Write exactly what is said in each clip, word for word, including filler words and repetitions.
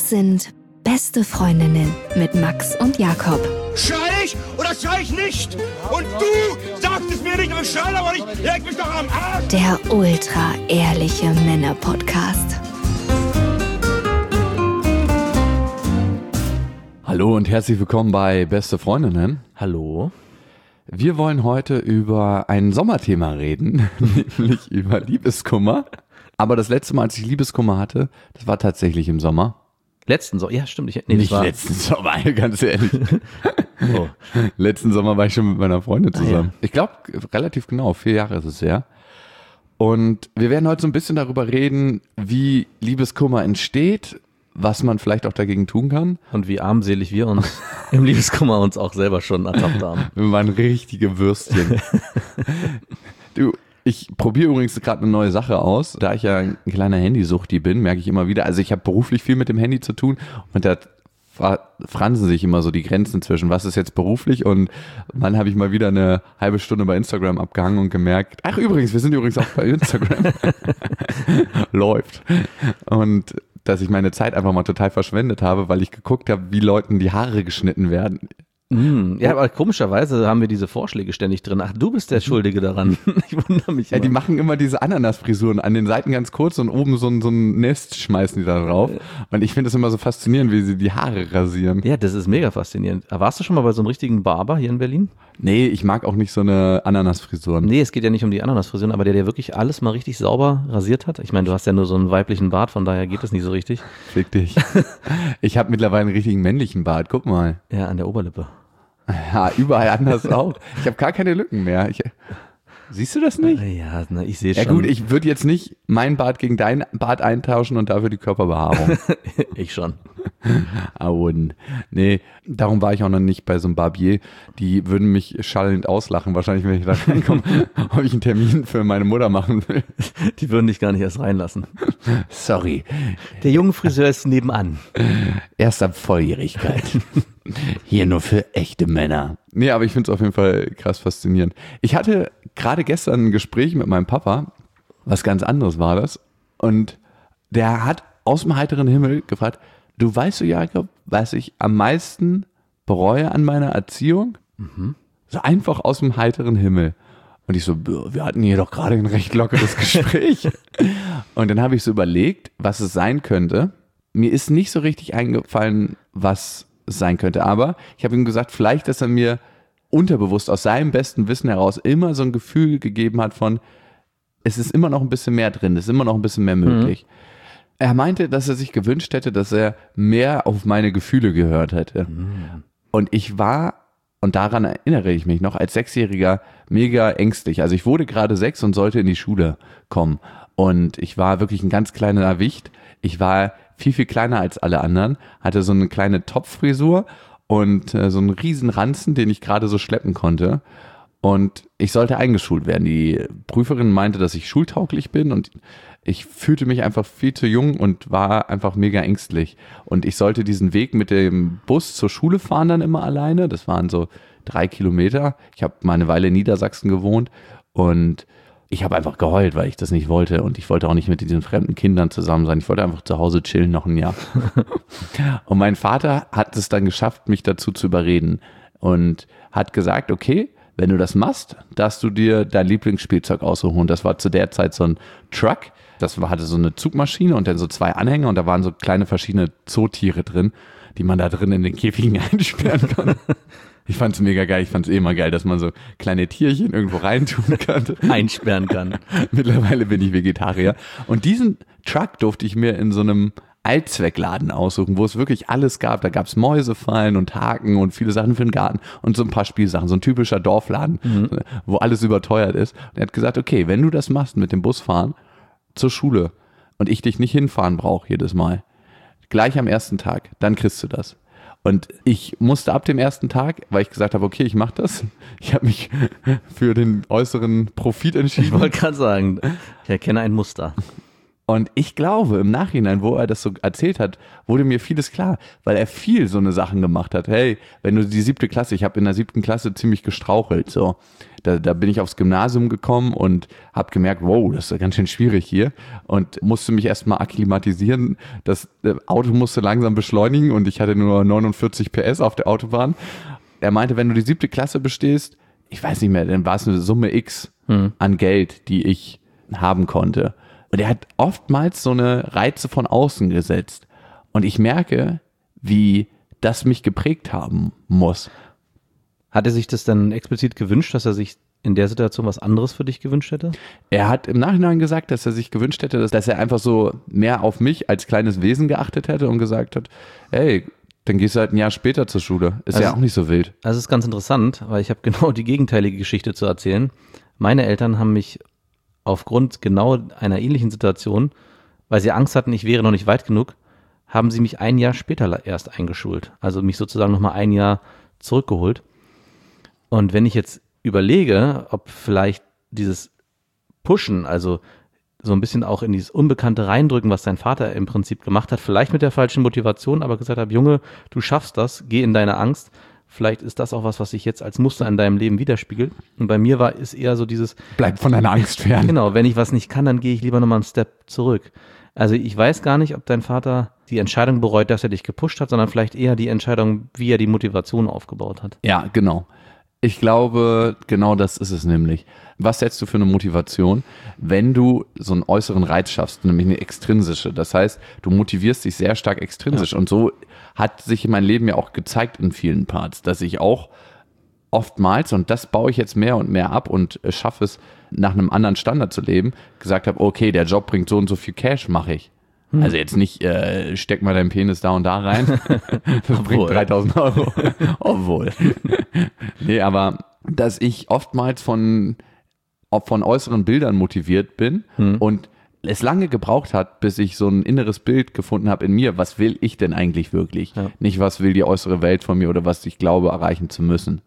Das sind Beste Freundinnen mit Max und Jakob. Schrei ich oder schrei ich nicht? Und du sagst es mir nicht, aber ich schrei aber nicht. Leg mich doch am Arsch. Der ultra-ehrliche Männer-Podcast. Hallo und herzlich willkommen bei Beste Freundinnen. Hallo. Wir wollen heute über ein Sommerthema reden, nämlich über Liebeskummer. Aber das letzte Mal, als ich Liebeskummer hatte, das war tatsächlich im Sommer. Letzten Sommer? Ja, stimmt. Ich, nee, Nicht war... letzten Sommer, ganz ehrlich. Oh. Letzten Sommer war ich schon mit meiner Freundin zusammen. Ah, ja. Ich glaube, relativ genau, vier Jahre ist es her. Und wir werden heute so ein bisschen darüber reden, wie Liebeskummer entsteht, was man vielleicht auch dagegen tun kann. Und wie armselig wir uns im Liebeskummer uns auch selber schon ertappt haben. Wir waren richtige Würstchen. Du, ich probiere übrigens gerade eine neue Sache aus. Da ich ja ein kleiner Handysuchti bin, merke ich immer wieder, also ich habe beruflich viel mit dem Handy zu tun und da fransen sich immer so die Grenzen zwischen, was ist jetzt beruflich und wann habe ich mal wieder eine halbe Stunde bei Instagram abgehangen und gemerkt, ach übrigens, wir sind übrigens auch bei Instagram. Läuft. Und dass ich meine Zeit einfach mal total verschwendet habe, weil ich geguckt habe, wie Leuten die Haare geschnitten werden. Mm, ja, aber komischerweise haben wir diese Vorschläge ständig drin. Ach, du bist der Schuldige daran. Ich wundere mich immer. Ja, die machen immer diese Ananasfrisuren an den Seiten ganz kurz und oben so ein, so ein Nest schmeißen die da drauf. Und ich finde das immer so faszinierend, wie sie die Haare rasieren. Ja, das ist mega faszinierend. Warst du schon mal bei so einem richtigen Barber hier in Berlin? Nee, ich mag auch nicht so eine Ananasfrisuren. Nee, es geht ja nicht um die Ananasfrisuren, aber der, der wirklich alles mal richtig sauber rasiert hat. Ich meine, du hast ja nur so einen weiblichen Bart, von daher geht das nicht so richtig. Fick dich. Ich habe mittlerweile einen richtigen männlichen Bart, guck mal. Ja, an der Oberlippe. Ja, überall anders auch. Ich habe gar keine Lücken mehr. Ich, siehst du das nicht? Ja, na, ich sehe Ja schon. gut, ich würde jetzt nicht meinen Bart gegen deinen Bart eintauschen und dafür die Körperbehaarung. Ich schon. Auen. Nee, darum war ich auch noch nicht bei so einem Barbier. Die würden mich schallend auslachen, wahrscheinlich, wenn ich da reinkomme, ob ich einen Termin für meine Mutter machen will. Die würden dich gar nicht erst reinlassen. Sorry. Der junge Friseur ist nebenan. Erst ab Volljährigkeit. Hier nur für echte Männer. Nee, aber ich finde es auf jeden Fall krass faszinierend. Ich hatte gerade gestern ein Gespräch mit meinem Papa, was ganz anderes war das. Und der hat aus dem heiteren Himmel gefragt, du weißt du, Jakob, was ich am meisten bereue an meiner Erziehung? Mhm. So einfach aus dem heiteren Himmel. Und ich so, wir hatten hier doch gerade ein recht lockeres Gespräch. Und dann habe ich so überlegt, was es sein könnte. Mir ist nicht so richtig eingefallen, was es sein könnte. Aber ich habe ihm gesagt, vielleicht, dass er mir unterbewusst aus seinem besten Wissen heraus immer so ein Gefühl gegeben hat von, es ist immer noch ein bisschen mehr drin, es ist immer noch ein bisschen mehr möglich. Mhm. Er meinte, dass er sich gewünscht hätte, dass er mehr auf meine Gefühle gehört hätte. Mhm. Und ich war, und daran erinnere ich mich noch, als Sechsjähriger mega ängstlich. Also ich wurde gerade sechs und sollte in die Schule kommen. Und ich war wirklich ein ganz kleiner Wicht. Ich war viel, viel kleiner als alle anderen, hatte so eine kleine Topffrisur und äh, so einen riesen Ranzen, den ich gerade so schleppen konnte. Und ich sollte eingeschult werden. Die Prüferin meinte, dass ich schultauglich bin und ich fühlte mich einfach viel zu jung und war einfach mega ängstlich. Und ich sollte diesen Weg mit dem Bus zur Schule fahren dann immer alleine. Das waren so drei Kilometer. Ich habe mal eine Weile in Niedersachsen gewohnt und ich habe einfach geheult, weil ich das nicht wollte und ich wollte auch nicht mit diesen fremden Kindern zusammen sein. Ich wollte einfach zu Hause chillen noch ein Jahr. Und mein Vater hat es dann geschafft, mich dazu zu überreden und hat gesagt, okay, wenn du das machst, darfst du dir dein Lieblingsspielzeug aussuchen. Und das war zu der Zeit so ein Truck. Das war, hatte so eine Zugmaschine und dann so zwei Anhänger und da waren so kleine verschiedene Zootiere drin, die man da drin in den Käfigen einsperren kann. Ich fand's mega geil. Ich fand's eh immer geil, dass man so kleine Tierchen irgendwo reintun kann. Einsperren kann. Mittlerweile bin ich Vegetarier. Und diesen Truck durfte ich mir in so einem Allzweckladen aussuchen, wo es wirklich alles gab. Da gab's Mäusefallen und Haken und viele Sachen für den Garten und so ein paar Spielsachen. So ein typischer Dorfladen, mhm. wo alles überteuert ist. Und er hat gesagt, okay, wenn du das machst mit dem Busfahren zur Schule und ich dich nicht hinfahren brauche jedes Mal, gleich am ersten Tag, dann kriegst du das. Und ich musste ab dem ersten Tag, weil ich gesagt habe, okay, ich mache das. Ich habe mich für den äußeren Profit entschieden. Ich wollte gerade sagen, ich erkenne ein Muster. Und ich glaube, im Nachhinein, wo er das so erzählt hat, wurde mir vieles klar, weil er viel so eine Sachen gemacht hat. Hey, wenn du die siebte Klasse, ich habe in der siebten Klasse ziemlich gestrauchelt, so. Da, da bin ich aufs Gymnasium gekommen und habe gemerkt, wow, das ist ganz schön schwierig hier und musste mich erstmal akklimatisieren. Das Auto musste langsam beschleunigen und ich hatte nur neunundvierzig P S auf der Autobahn. Er meinte, wenn du die siebte Klasse bestehst, ich weiß nicht mehr, dann war es eine Summe X hm. an Geld, die ich haben konnte. Und er hat oftmals so eine Reize von außen gesetzt. Und ich merke, wie das mich geprägt haben muss. Hat er sich das dann explizit gewünscht, dass er sich in der Situation was anderes für dich gewünscht hätte? Er hat im Nachhinein gesagt, dass er sich gewünscht hätte, dass, dass er einfach so mehr auf mich als kleines Wesen geachtet hätte und gesagt hat, hey, dann gehst du halt ein Jahr später zur Schule. Ist also, ja auch nicht so wild. Das ist ganz interessant, weil ich habe genau die gegenteilige Geschichte zu erzählen. Meine Eltern haben mich aufgrund genau einer ähnlichen Situation, weil sie Angst hatten, ich wäre noch nicht weit genug, haben sie mich ein Jahr später erst eingeschult. Also mich sozusagen nochmal ein Jahr zurückgeholt. Und wenn ich jetzt überlege, ob vielleicht dieses Pushen, also so ein bisschen auch in dieses Unbekannte reindrücken, was dein Vater im Prinzip gemacht hat, vielleicht mit der falschen Motivation, aber gesagt hat, Junge, du schaffst das, geh in deine Angst. Vielleicht ist das auch was, was sich jetzt als Muster in deinem Leben widerspiegelt. Und bei mir war es eher so dieses... Bleib von deiner Angst fern. Genau, wenn ich was nicht kann, dann gehe ich lieber nochmal einen Step zurück. Also ich weiß gar nicht, ob dein Vater die Entscheidung bereut, dass er dich gepusht hat, sondern vielleicht eher die Entscheidung, wie er die Motivation aufgebaut hat. Ja, genau. Ich glaube, genau das ist es nämlich. Was setzt du für eine Motivation, wenn du so einen äußeren Reiz schaffst, nämlich eine extrinsische? Das heißt, du motivierst dich sehr stark extrinsisch. Ja. Und so hat sich mein Leben ja auch gezeigt in vielen Parts, dass ich auch oftmals, und das baue ich jetzt mehr und mehr ab und schaffe es, nach einem anderen Standard zu leben, gesagt habe, okay, der Job bringt so und so viel Cash, mache ich. Hm. Also jetzt nicht, äh, steck mal deinen Penis da und da rein, das bringt dreitausend Euro. Obwohl. Nee, aber dass ich oftmals von, von äußeren Bildern motiviert bin hm. und es lange gebraucht hat, bis ich so ein inneres Bild gefunden habe in mir, was will ich denn eigentlich wirklich? Ja. Nicht, was will die äußere Welt von mir oder was ich glaube, erreichen zu müssen.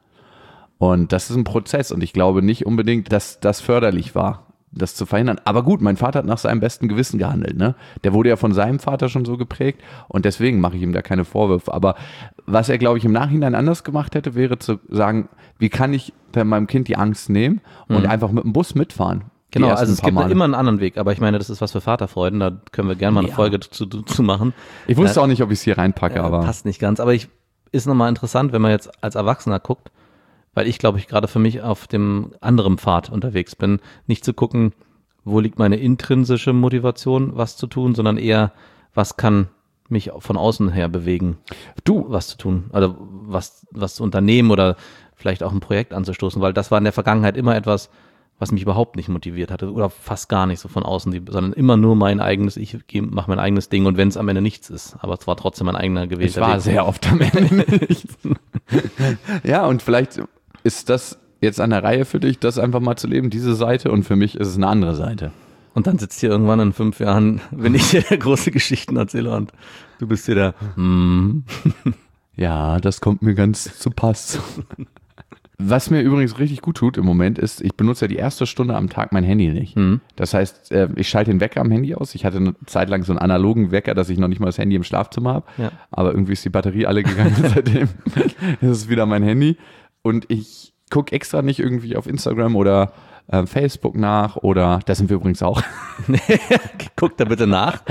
Und das ist ein Prozess und ich glaube nicht unbedingt, dass das förderlich war, das zu verhindern. Aber gut, mein Vater hat nach seinem besten Gewissen gehandelt, ne? Der wurde ja von seinem Vater schon so geprägt und deswegen mache ich ihm da keine Vorwürfe. Aber was er, glaube ich, im Nachhinein anders gemacht hätte, wäre zu sagen, wie kann ich meinem Kind die Angst nehmen und mhm. einfach mit dem Bus mitfahren? Genau, also es gibt da immer einen anderen Weg, aber ich meine, das ist was für Vaterfreuden, da können wir gerne mal eine ja. Folge zu, zu machen. Ich wusste äh, auch nicht, ob ich es hier reinpacke, äh, aber... Passt nicht ganz, aber ich ist nochmal interessant, wenn man jetzt als Erwachsener guckt, weil ich, glaube ich, gerade für mich auf dem anderen Pfad unterwegs bin, nicht zu gucken, wo liegt meine intrinsische Motivation, was zu tun, sondern eher, was kann mich von außen her bewegen, du was zu tun, oder was, was zu unternehmen oder vielleicht auch ein Projekt anzustoßen, weil das war in der Vergangenheit immer etwas, was mich überhaupt nicht motiviert hatte oder fast gar nicht so von außen, sondern immer nur mein eigenes, ich mache mein eigenes Ding und wenn es am Ende nichts ist, aber es war trotzdem mein eigener gewählter Weg. Es war Weg. Sehr oft am Ende nichts. Ja, und vielleicht ist das jetzt an der Reihe für dich, das einfach mal zu leben, diese Seite, und für mich ist es eine andere Seite. Und dann sitzt hier irgendwann in fünf Jahren, wenn ich dir große Geschichten erzähle und du bist hier der mm. Ja, das kommt mir ganz zu Pass. Was mir übrigens richtig gut tut im Moment ist, ich benutze ja die erste Stunde am Tag mein Handy nicht. Mhm. Das heißt, ich schalte den Wecker am Handy aus. Ich hatte eine Zeit lang so einen analogen Wecker, dass ich noch nicht mal das Handy im Schlafzimmer habe. Ja. Aber irgendwie ist die Batterie alle gegangen seitdem. Das ist wieder mein Handy. Und ich gucke extra nicht irgendwie auf Instagram oder äh, Facebook nach oder, da sind wir übrigens auch. Guckt da bitte nach.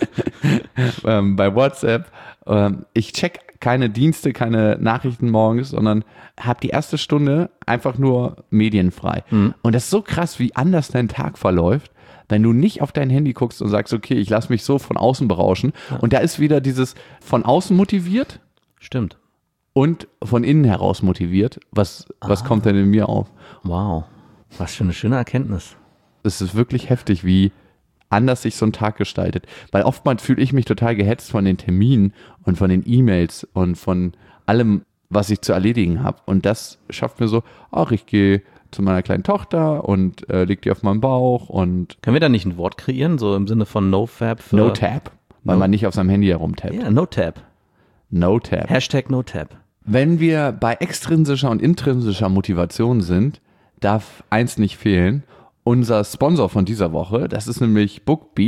ähm, bei WhatsApp. Ähm, ich check keine Dienste, keine Nachrichten morgens, sondern habe die erste Stunde einfach nur medienfrei. Mhm. Und das ist so krass, wie anders dein Tag verläuft, wenn du nicht auf dein Handy guckst und sagst, okay, ich lasse mich so von außen berauschen. Ja. Und da ist wieder dieses von außen motiviert. Stimmt. Und von innen heraus motiviert. Was, ah. was kommt denn in mir auf? Wow, was für eine schöne Erkenntnis. Es ist wirklich heftig, wie anders sich so ein Tag gestaltet. Weil oftmals fühle ich mich total gehetzt von den Terminen und von den E-Mails und von allem, was ich zu erledigen habe. Und das schafft mir so, ach, ich gehe zu meiner kleinen Tochter und äh, leg die auf meinen Bauch und... Können wir da nicht ein Wort kreieren, so im Sinne von No-Fab? Für No-Tap, weil no. man nicht auf seinem Handy herumtappt. Ja, No-Tap. No-Tap. Hashtag No-Tap. Wenn wir bei extrinsischer und intrinsischer Motivation sind, darf eins nicht fehlen. Unser Sponsor von dieser Woche, das ist nämlich Bookbeat.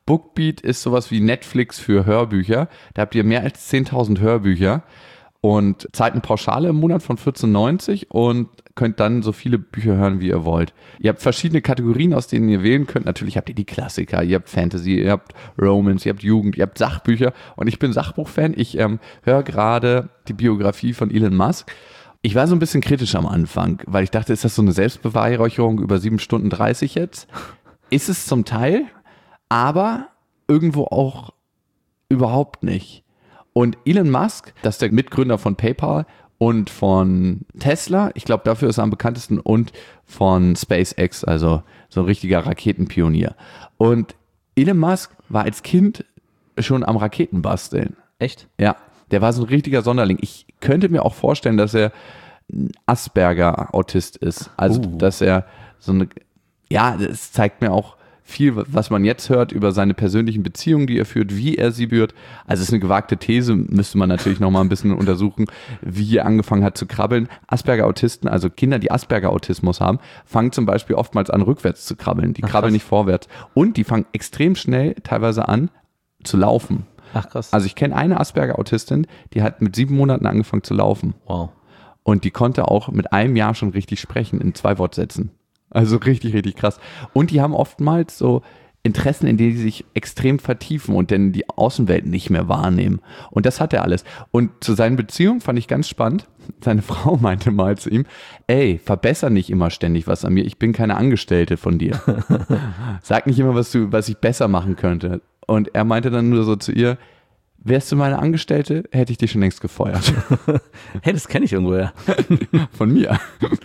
Bookbeat ist sowas wie Netflix für Hörbücher. Da habt ihr mehr als zehntausend Hörbücher und zahlt eine Pauschale im Monat von vierzehn neunzig und könnt dann so viele Bücher hören, wie ihr wollt. Ihr habt verschiedene Kategorien, aus denen ihr wählen könnt. Natürlich habt ihr die Klassiker, ihr habt Fantasy, ihr habt Romance, ihr habt Jugend, ihr habt Sachbücher. Und ich bin Sachbuchfan. Ich ähm, höre gerade die Biografie von Elon Musk. Ich war so ein bisschen kritisch am Anfang, weil ich dachte, ist das so eine Selbstbeweihräucherung über sieben Stunden dreißig jetzt? Ist es zum Teil, aber irgendwo auch überhaupt nicht. Und Elon Musk, das ist der Mitgründer von PayPal und von Tesla, ich glaube, dafür ist er am bekanntesten, und von SpaceX, also so ein richtiger Raketenpionier. Und Elon Musk war als Kind schon am Raketenbasteln. Echt? Ja, der war so ein richtiger Sonderling. Ich könnte mir auch vorstellen, dass er ein Asperger-Autist ist. Also, uh. dass er so eine, ja, das zeigt mir auch viel, was man jetzt hört über seine persönlichen Beziehungen, die er führt, wie er sie führt. Also es ist eine gewagte These, müsste man natürlich noch mal ein bisschen untersuchen, wie er angefangen hat zu krabbeln. Asperger-Autisten, also Kinder, die Asperger-Autismus haben, fangen zum Beispiel oftmals an, rückwärts zu krabbeln. Die Ach, krabbeln krass. nicht vorwärts. Und die fangen extrem schnell teilweise an zu laufen. Ach krass. Also ich kenne eine Asperger-Autistin, die hat mit sieben Monaten angefangen zu laufen. Wow. Und die konnte auch mit einem Jahr schon richtig sprechen, in zwei Wortsätzen. Also richtig, richtig krass. Und die haben oftmals so Interessen, in denen sie sich extrem vertiefen und dann die Außenwelt nicht mehr wahrnehmen. Und das hat er alles. Und zu seinen Beziehungen fand ich ganz spannend. Seine Frau meinte mal zu ihm, ey, verbessere nicht immer ständig was an mir. Ich bin keine Angestellte von dir. Sag nicht immer, was du, was ich besser machen könnte. Und er meinte dann nur so zu ihr, wärst du meine Angestellte, hätte ich dich schon längst gefeuert. Hey, das kenne ich irgendwoher. Von mir.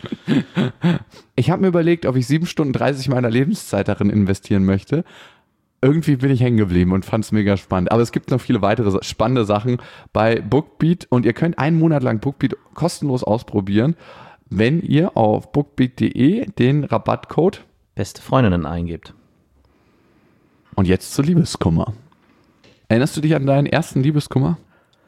Ich habe mir überlegt, ob ich sieben Stunden dreißig meiner Lebenszeit darin investieren möchte. Irgendwie bin ich hängen geblieben und fand es mega spannend. Aber es gibt noch viele weitere spannende Sachen bei Bookbeat. Und ihr könnt einen Monat lang Bookbeat kostenlos ausprobieren, wenn ihr auf bookbeat punkt de den Rabattcode Beste Freundinnen eingebt. Und jetzt zu Liebeskummer. Erinnerst du dich an deinen ersten Liebeskummer?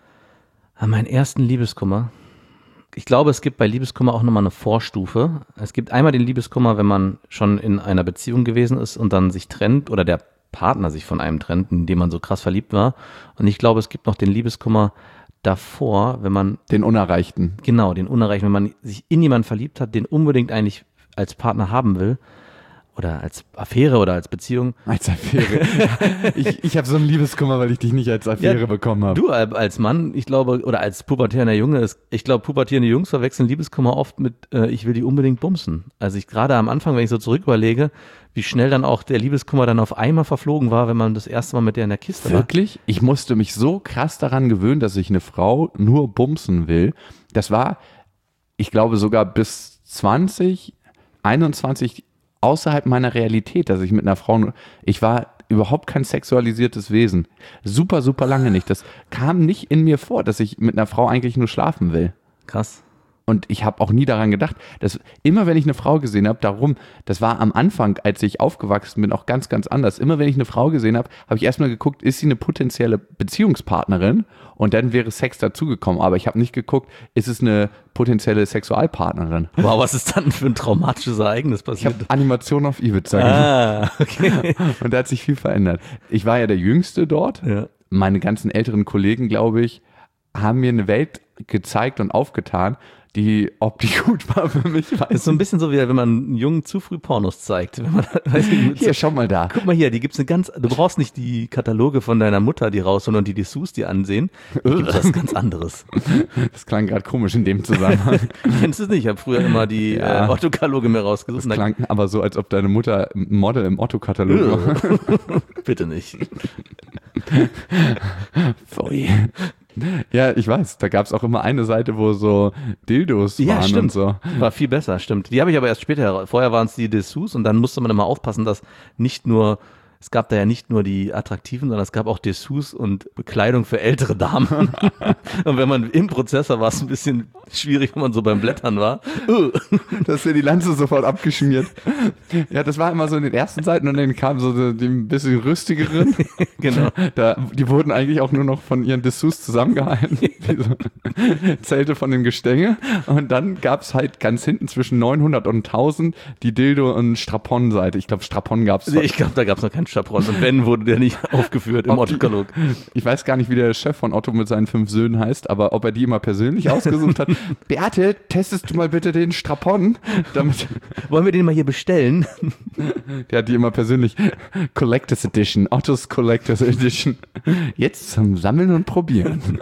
An meinen ersten Liebeskummer? Ich glaube, es gibt bei Liebeskummer auch nochmal eine Vorstufe. Es gibt einmal den Liebeskummer, wenn man schon in einer Beziehung gewesen ist und dann sich trennt oder der Partner sich von einem trennt, in dem man so krass verliebt war. Und ich glaube, es gibt noch den Liebeskummer davor, wenn man... Den Unerreichten. Genau, den Unerreichten. Wenn man sich in jemanden verliebt hat, den unbedingt eigentlich als Partner haben will. Oder als Affäre oder als Beziehung. Als Affäre. ich ich habe so einen Liebeskummer, weil ich dich nicht als Affäre ja, bekommen habe. Du als Mann, ich glaube, oder als pubertierender Junge, ist, ich glaube, pubertierende Jungs verwechseln Liebeskummer oft mit, äh, ich will die unbedingt bumsen. Also ich gerade am Anfang, wenn ich so zurück überlege, wie schnell dann auch der Liebeskummer dann auf einmal verflogen war, wenn man das erste Mal mit der in der Kiste war. Wirklich? Ich musste mich so krass daran gewöhnen, dass ich eine Frau nur bumsen will. Das war, ich glaube, sogar bis zwanzig, einundzwanzig außerhalb meiner Realität, dass ich mit einer Frau, ich war überhaupt kein sexualisiertes Wesen. Super, super lange nicht. Das kam nicht in mir vor, dass ich mit einer Frau eigentlich nur schlafen will. Krass. Und ich habe auch nie daran gedacht, dass immer wenn ich eine Frau gesehen habe, darum, das war am Anfang, als ich aufgewachsen bin, auch ganz, ganz anders. Immer wenn ich eine Frau gesehen habe, habe ich erstmal geguckt, ist sie eine potenzielle Beziehungspartnerin? Und dann wäre Sex dazugekommen. Aber ich habe nicht geguckt, ist es eine potenzielle Sexualpartnerin? Wow, was ist dann für ein traumatisches Ereignis passiert? Ich habe Animation auf Ibiza Ah, okay. Und da hat sich viel verändert. Ich war ja der Jüngste dort. Ja. Meine ganzen älteren Kollegen, glaube ich, haben mir eine Welt gezeigt und aufgetan, die, ob die gut war für mich, weiß Das ist so ein bisschen so, wie wenn man einen Jungen zu früh Pornos zeigt. Wenn man, weiß nicht, hier, schau mal da. Guck mal hier, die gibt's eine ganz, du brauchst nicht die Kataloge von deiner Mutter, die raus, sondern die Dessous, die ansehen. Da gibt's was ganz anderes. Das klang gerade komisch in dem Zusammenhang. Kennst du es nicht? Ich habe früher immer die ja. äh, Otto-Kataloge mir rausgesucht. Das klang aber so, als ob deine Mutter ein Model im Otto-Katalog war. Bitte nicht. Pfui. Ja, ich weiß, da gab es auch immer eine Seite, wo so Dildos ja, waren stimmt. und so. War viel besser, stimmt. Die habe ich aber erst später, vorher waren es die Dessous und dann musste man immer aufpassen, dass nicht nur, es gab da ja nicht nur die attraktiven, sondern es gab auch Dessous und Bekleidung für ältere Damen. Und wenn man im Prozessor war es ein bisschen schwierig, wenn man so beim Blättern war. Da ist ja die Lanze sofort abgeschmiert. Ja, das war immer so in den ersten Seiten und dann kamen so die ein bisschen rüstigeren. Genau. Da, die wurden eigentlich auch nur noch von ihren Dessous zusammengehalten. Diese Zelte von dem Gestänge. Und dann gab es halt ganz hinten zwischen neunhundert und tausend die Dildo- und Strapon-Seite. Ich glaube, Strapon gab es. Ich glaube, da gab es noch keinen Chaperon. Und wenn, wurde der nicht aufgeführt im Otto-Katalog. Ich weiß gar nicht, wie der Chef von Otto mit seinen fünf Söhnen heißt, aber ob er die immer persönlich ausgesucht hat. Beate, testest du mal bitte den Strapon? Damit Wollen wir den mal hier bestellen? Der hat die immer persönlich. Collectors Edition, Ottos Collectors Edition. Jetzt zum Sammeln und Probieren.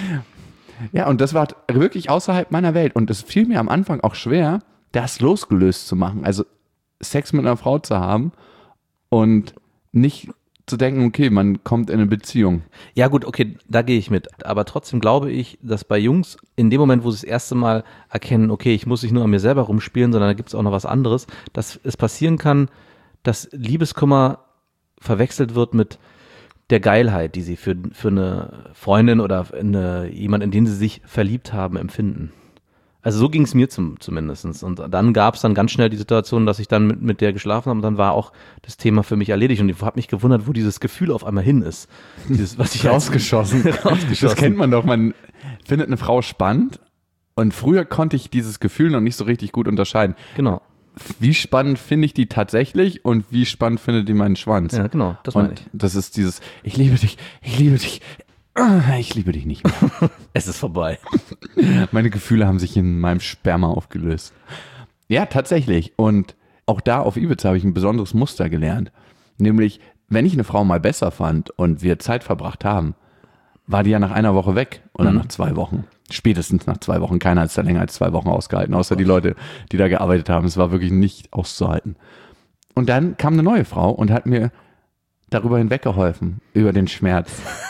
Ja, und das war wirklich außerhalb meiner Welt. Und es fiel mir am Anfang auch schwer, das losgelöst zu machen. Also Sex mit einer Frau zu haben und nicht zu denken, okay, man kommt in eine Beziehung. Ja gut, okay, da gehe ich mit. Aber trotzdem glaube ich, dass bei Jungs in dem Moment, wo sie das erste Mal erkennen, okay, ich muss nicht nur an mir selber rumspielen, sondern da gibt es auch noch was anderes, dass es passieren kann, dass Liebeskummer verwechselt wird mit der Geilheit, die sie für, für eine Freundin oder eine, jemand, in den sie sich verliebt haben, empfinden. Also so ging es mir zum, zumindest. Und dann gab es dann ganz schnell die Situation, dass ich dann mit, mit der geschlafen habe und dann war auch das Thema für mich erledigt. Und ich habe mich gewundert, wo dieses Gefühl auf einmal hin ist. Dieses, was ich rausgeschossen. rausgeschossen. Das kennt man doch. Man findet eine Frau spannend und früher konnte ich dieses Gefühl noch nicht so richtig gut unterscheiden. Genau. Wie spannend finde ich die tatsächlich und wie spannend findet die meinen Schwanz? Ja, genau. Das meine ich. Und das ist dieses, ich liebe dich, ich liebe dich. Ich liebe dich nicht mehr. Es ist vorbei. Meine Gefühle haben sich in meinem Sperma aufgelöst. Ja, tatsächlich. Und auch da auf Ibiza habe ich ein besonderes Muster gelernt. Nämlich, wenn ich eine Frau mal besser fand und wir Zeit verbracht haben, war die ja nach einer Woche weg oder mhm. nach zwei Wochen. Spätestens nach zwei Wochen. Keiner hat es da länger als zwei Wochen ausgehalten, außer die Leute, die da gearbeitet haben. Es war wirklich nicht auszuhalten. Und dann kam eine neue Frau und hat mir darüber hinweggeholfen, über den Schmerz.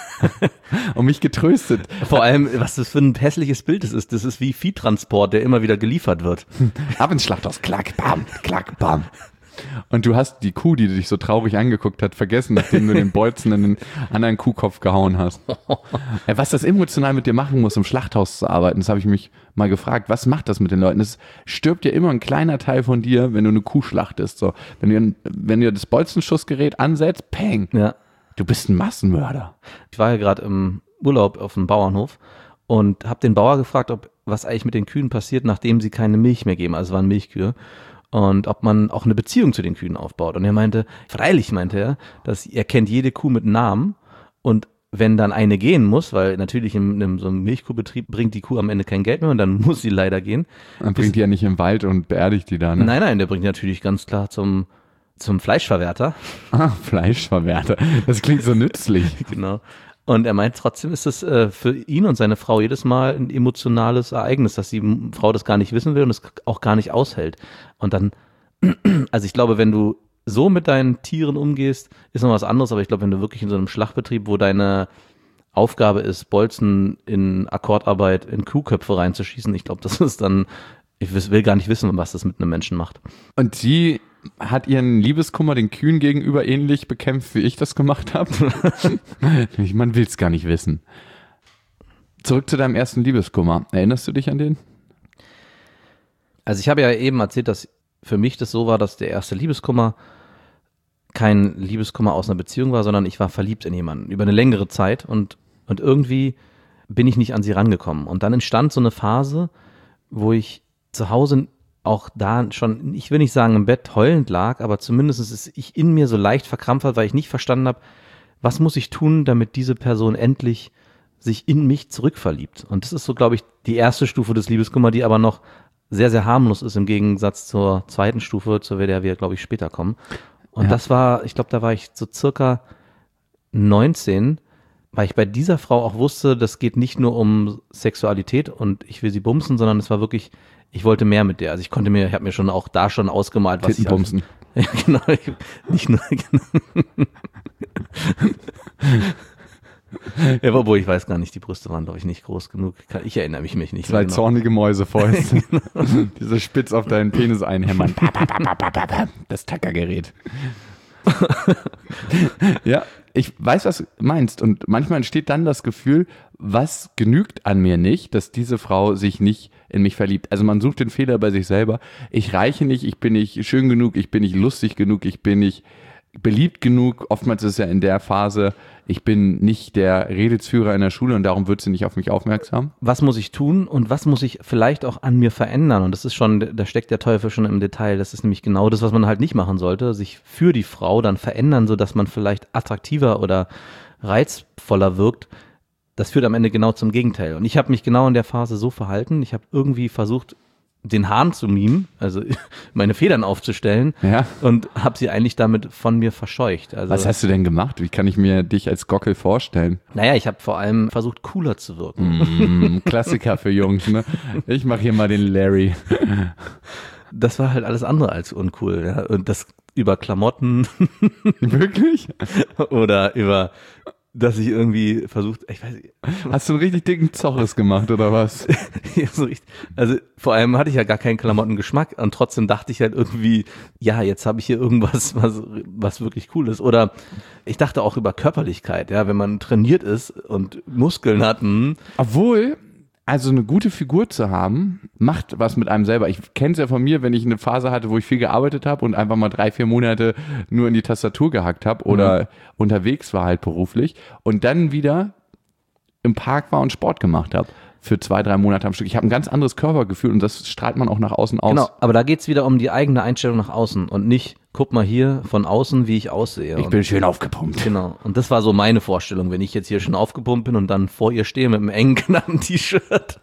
Und mich getröstet. Vor allem, was das für ein hässliches Bild das ist. Das ist wie Viehtransport, der immer wieder geliefert wird. Ab ins Schlachthaus, klack, bam, klack, bam. Und du hast die Kuh, die dich so traurig angeguckt hat, vergessen, nachdem du den Bolzen in den anderen Kuhkopf gehauen hast. Was das emotional mit dir machen muss, im Schlachthaus zu arbeiten, das habe ich mich mal gefragt. Was macht das mit den Leuten? Es stirbt ja immer ein kleiner Teil von dir, wenn du eine Kuh schlachtest. So, wenn du, wenn du das Bolzenschussgerät ansetzt, peng. Ja. Du bist ein Massenmörder. Ich war ja gerade im Urlaub auf dem Bauernhof und habe den Bauer gefragt, ob was eigentlich mit den Kühen passiert, nachdem sie keine Milch mehr geben. Also es waren Milchkühe. Und ob man auch eine Beziehung zu den Kühen aufbaut. Und er meinte, freilich meinte er, dass er kennt jede Kuh mit Namen und wenn dann eine gehen muss, weil natürlich in, in so einem Milchkuhbetrieb bringt die Kuh am Ende kein Geld mehr und dann muss sie leider gehen. Dann bringt die ja nicht im Wald und beerdigt die da, ne? Nein, nein, der bringt natürlich ganz klar zum, zum Fleischverwerter. Ah, Fleischverwerter. Das klingt so nützlich. Genau. Und er meint, trotzdem ist es äh, für ihn und seine Frau jedes Mal ein emotionales Ereignis, dass die Frau das gar nicht wissen will und es auch gar nicht aushält. Und dann, also ich glaube, wenn du so mit deinen Tieren umgehst, ist noch was anderes, aber ich glaube, wenn du wirklich in so einem Schlachtbetrieb, wo deine Aufgabe ist, Bolzen in Akkordarbeit in Kuhköpfe reinzuschießen, ich glaube, das ist dann, ich will gar nicht wissen, was das mit einem Menschen macht. Und sie hat ihren Liebeskummer den Kühen gegenüber ähnlich bekämpft, wie ich das gemacht habe. Man will es gar nicht wissen. Zurück zu deinem ersten Liebeskummer. Erinnerst du dich an den? Also ich habe ja eben erzählt, dass für mich das so war, dass der erste Liebeskummer kein Liebeskummer aus einer Beziehung war, sondern ich war verliebt in jemanden über eine längere Zeit und, und irgendwie bin ich nicht an sie rangekommen. Und dann entstand so eine Phase, wo ich zu Hause auch da schon, ich will nicht sagen im Bett heulend lag, aber zumindest ist ich in mir so leicht verkrampft hat, weil ich nicht verstanden habe, was muss ich tun, damit diese Person endlich sich in mich zurückverliebt. Und das ist so, glaube ich, die erste Stufe des Liebeskummer, die aber noch sehr, sehr harmlos ist im Gegensatz zur zweiten Stufe, zu der wir, glaube ich, später kommen. Und ja. das war, ich glaube, da war ich so circa neunzehn, weil ich bei dieser Frau auch wusste, das geht nicht nur um Sexualität und ich will sie bumsen, sondern es war wirklich, ich wollte mehr mit der. Also ich konnte mir, ich habe mir schon auch da schon ausgemalt, was ich bumsen. Ja, genau. Ich, nicht nur. Genau. Ja, obwohl ich weiß gar nicht, die Brüste waren, glaube ich, nicht groß genug. Ich erinnere mich, mich nicht. Zwei genau. zornige Mäusefäuste. Genau. Diese Spitz auf deinen Penis einhämmern. Das Tackergerät. Ja, ich weiß, was du meinst. Und manchmal entsteht dann das Gefühl, was genügt an mir nicht, dass diese Frau sich nicht in mich verliebt. Also man sucht den Fehler bei sich selber. Ich reiche nicht, ich bin nicht schön genug, ich bin nicht lustig genug, ich bin nicht beliebt genug. Oftmals ist es ja in der Phase, ich bin nicht der Redelsführer in der Schule und darum wird sie nicht auf mich aufmerksam. Was muss ich tun und was muss ich vielleicht auch an mir verändern? Und das ist schon, da steckt der Teufel schon im Detail. Das ist nämlich genau das, was man halt nicht machen sollte. Sich für die Frau dann verändern, sodass man vielleicht attraktiver oder reizvoller wirkt. Das führt am Ende genau zum Gegenteil. Und ich habe mich genau in der Phase so verhalten. Ich habe irgendwie versucht, den Hahn zu mimen, also meine Federn aufzustellen, ja. und habe sie eigentlich damit von mir verscheucht. Also, was hast du denn gemacht? Wie kann ich mir dich als Gockel vorstellen? Naja, ich habe vor allem versucht, cooler zu wirken. Mm, Klassiker für Jungs, ne? Ich mache hier mal den Larry. Das war halt alles andere als uncool. Ja? Und das über Klamotten. Wirklich? Oder über... dass ich irgendwie versucht, ich weiß nicht. Hast du einen richtig dicken Zoches gemacht, oder was? Ja, so richtig. Also vor allem hatte ich ja gar keinen Klamottengeschmack und trotzdem dachte ich halt irgendwie, ja, jetzt habe ich hier irgendwas, was, was wirklich cool ist. Oder ich dachte auch über Körperlichkeit, ja, wenn man trainiert ist und Muskeln hat. Mh. Obwohl, also eine gute Figur zu haben, macht was mit einem selber. Ich kenne es ja von mir, wenn ich eine Phase hatte, wo ich viel gearbeitet habe und einfach mal drei, vier Monate nur in die Tastatur gehackt habe oder mhm. unterwegs war halt beruflich und dann wieder im Park war und Sport gemacht habe für zwei, drei Monate am Stück. Ich habe ein ganz anderes Körpergefühl und das strahlt man auch nach außen aus. Genau, aber da geht's wieder um die eigene Einstellung nach außen und nicht, guck mal hier von außen, wie ich aussehe. Ich und bin schön aufgepumpt. Genau, und das war so meine Vorstellung, wenn ich jetzt hier schon aufgepumpt bin und dann vor ihr stehe mit einem eng knappen T-Shirt.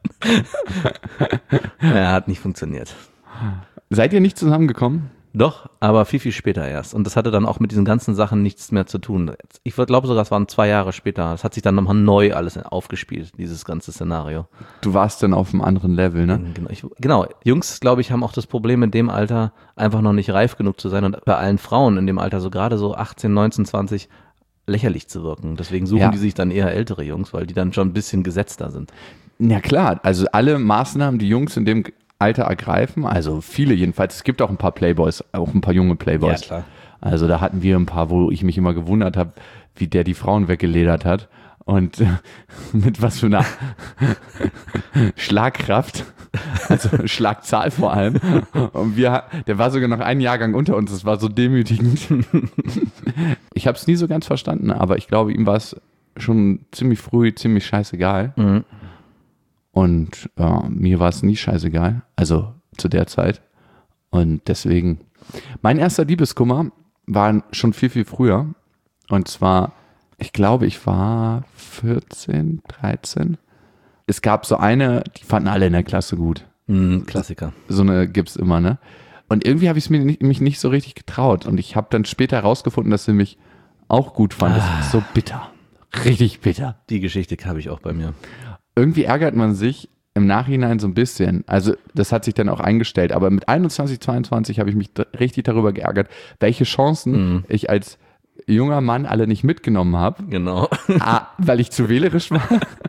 Ja, hat nicht funktioniert. Seid ihr nicht zusammengekommen? Doch, aber viel, viel später erst. Und das hatte dann auch mit diesen ganzen Sachen nichts mehr zu tun. Ich glaube sogar, es waren zwei Jahre später. Es hat sich dann nochmal neu alles aufgespielt, dieses ganze Szenario. Du warst dann auf einem anderen Level, ne? Genau, ich, genau. Jungs, glaube ich, haben auch das Problem in dem Alter, einfach noch nicht reif genug zu sein und bei allen Frauen in dem Alter, so gerade so achtzehn, neunzehn, zwanzig, lächerlich zu wirken. Deswegen suchen ja. die sich dann eher ältere Jungs, weil die dann schon ein bisschen gesetzter sind. Ja klar, also alle Maßnahmen, die Jungs in dem Alter ergreifen, also viele jedenfalls, es gibt auch ein paar Playboys, auch ein paar junge Playboys. Ja, klar. Also da hatten wir ein paar, wo ich mich immer gewundert habe, wie der die Frauen weggeledert hat und äh, mit was für einer Schlagkraft, also Schlagzahl vor allem. Und wir, der war sogar noch einen Jahrgang unter uns, das war so demütigend. Ich habe es nie so ganz verstanden, aber ich glaube, ihm war es schon ziemlich früh ziemlich scheißegal. Mhm. Und äh, mir war es nie scheißegal, also zu der Zeit. Und deswegen, mein erster Liebeskummer war schon viel, viel früher. Und zwar, ich glaube, ich war vierzehn, dreizehn. Es gab so eine, die fanden alle in der Klasse gut. Mhm, Klassiker. So eine gibt's immer, ne? Und irgendwie habe ich es mir nicht, mich nicht so richtig getraut. Und ich habe dann später herausgefunden, dass sie mich auch gut fand. Das ist so bitter. Richtig bitter. Die Geschichte habe ich auch bei mir. Irgendwie ärgert man sich im Nachhinein so ein bisschen. Also das hat sich dann auch eingestellt. Aber mit einundzwanzig, zweiundzwanzig habe ich mich d- richtig darüber geärgert, welche Chancen mhm. ich als junger Mann alle nicht mitgenommen habe. Genau. A, weil ich zu wählerisch war.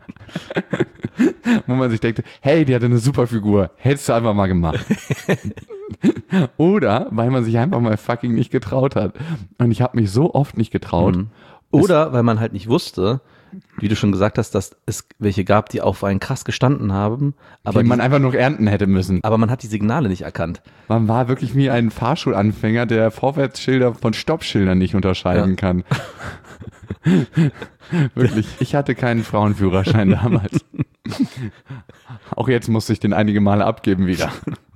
Wo man sich denkt, hey, die hatte eine super Figur. Hättest du einfach mal gemacht. Oder weil man sich einfach mal fucking nicht getraut hat. Und ich habe mich so oft nicht getraut. Mhm. Oder weil man halt nicht wusste, wie du schon gesagt hast, dass es welche gab, die auf einen krass gestanden haben, aber die man die, einfach noch ernten hätte müssen. aber man hat die Signale nicht erkannt. Man war wirklich wie ein Fahrschulanfänger, der Vorwärtsschilder von Stoppschildern nicht unterscheiden ja. kann. Wirklich, ich hatte keinen Frauenführerschein damals. Auch jetzt musste ich den einige Male abgeben wieder.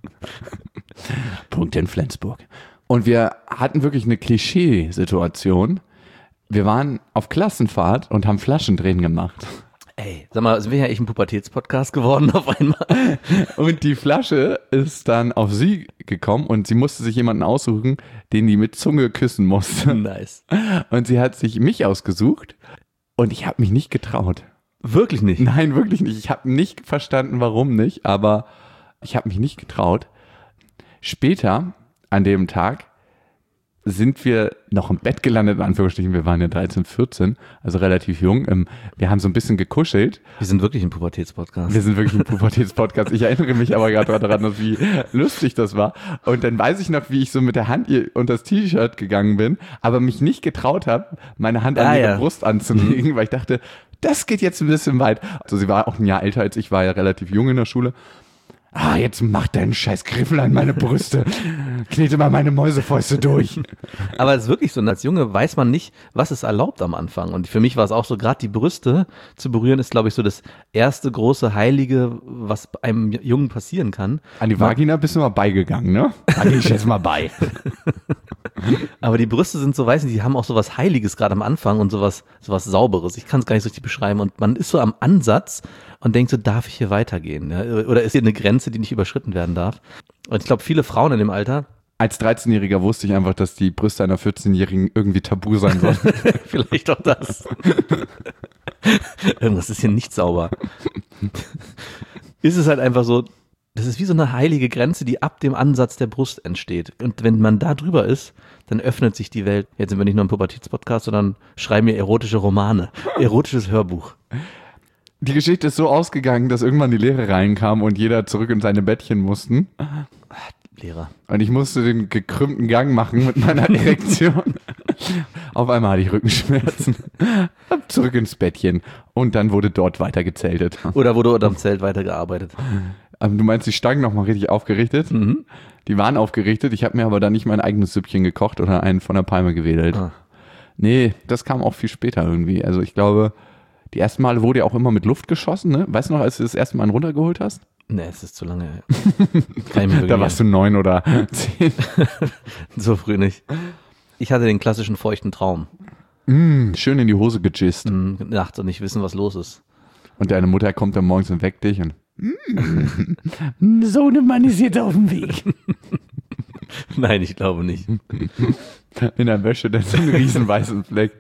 Punkt in Flensburg. Und wir hatten wirklich eine Klischee-Situation. Wir waren auf Klassenfahrt und haben Flaschendrehen gemacht. Ey, sag mal, sind wir ja echt ein Pubertätspodcast geworden auf einmal? Und die Flasche ist dann auf sie gekommen und sie musste sich jemanden aussuchen, den die mit Zunge küssen musste. Nice. Und sie hat sich mich ausgesucht und ich habe mich nicht getraut. Wirklich nicht? Nein, wirklich nicht. Ich habe nicht verstanden, warum nicht, aber ich habe mich nicht getraut. Später an dem Tag sind wir noch im Bett gelandet, in Anführungsstrichen, wir waren ja dreizehn, vierzehn, also relativ jung. Wir haben so ein bisschen gekuschelt. Wir sind wirklich ein Pubertätspodcast. Wir sind wirklich ein Pubertätspodcast. Ich erinnere mich aber gerade daran, wie lustig das war. Und dann weiß ich noch, wie ich so mit der Hand unter das T-Shirt gegangen bin, aber mich nicht getraut habe, meine Hand an ah, ihre ja. Brust anzulegen, mhm. weil ich dachte, das geht jetzt ein bisschen weit. Also sie war auch ein Jahr älter als ich, war ja relativ jung in der Schule. Ah, jetzt mach deinen scheiß Griffel an meine Brüste. Knete mal meine Mäusefäuste durch. Aber es ist wirklich so, als Junge weiß man nicht, was ist erlaubt am Anfang. Und für mich war es auch so, gerade die Brüste zu berühren, ist, glaube ich, so das erste große Heilige, was einem Jungen passieren kann. An die Vagina bist du mal beigegangen, ne? Da gehe ich jetzt mal bei. Aber die Brüste sind so, weiß nicht, die haben auch so was Heiliges gerade am Anfang und sowas, sowas Sauberes. Ich kann es gar nicht so richtig beschreiben. Und man ist so am Ansatz und denkt so, darf ich hier weitergehen? Ja? Oder ist hier eine Grenze, die nicht überschritten werden darf? Und ich glaube, viele Frauen in dem Alter. Als dreizehnjähriger wusste ich einfach, dass die Brüste einer vierzehnjährigen irgendwie tabu sein sollen. Vielleicht auch das. Irgendwas ist hier nicht sauber. Ist es halt einfach so, das ist wie so eine heilige Grenze, die ab dem Ansatz der Brust entsteht. Und wenn man da drüber ist, dann öffnet sich die Welt. Jetzt sind wir nicht nur ein Pubertätspodcast, sondern schreiben wir erotische Romane, erotisches Hörbuch. Die Geschichte ist so ausgegangen, dass irgendwann die Lehrer reinkam und jeder zurück in seine Bettchen mussten. Lehrer. Und ich musste den gekrümmten Gang machen mit meiner Erektion. Auf einmal hatte ich Rückenschmerzen. Hab zurück ins Bettchen. Und dann wurde dort weiter gezeltet. Oder wurde unterm Zelt weitergearbeitet. Aber du meinst, die Stangen nochmal richtig aufgerichtet? Mhm. Die waren aufgerichtet. Ich habe mir aber dann nicht mein eigenes Süppchen gekocht oder einen von der Palme gewedelt. Ah. Nee, das kam auch viel später irgendwie. Also ich glaube, die ersten Male wurde ja auch immer mit Luft geschossen, ne? Weißt du noch, als du das erste Mal einen runtergeholt hast? Nee, es ist zu lange her. Kann ich mir Da warst du neun oder zehn. So früh nicht. Ich hatte den klassischen feuchten Traum. Mm, schön in die Hose gejist. Mhm, nachts und nicht wissen, was los ist. Und deine Mutter kommt dann morgens und weckt dich und mm, so ein Mann ist jetzt auf dem Weg. Nein, ich glaube nicht. In der Wäsche, dann so einen riesen weißen Fleck.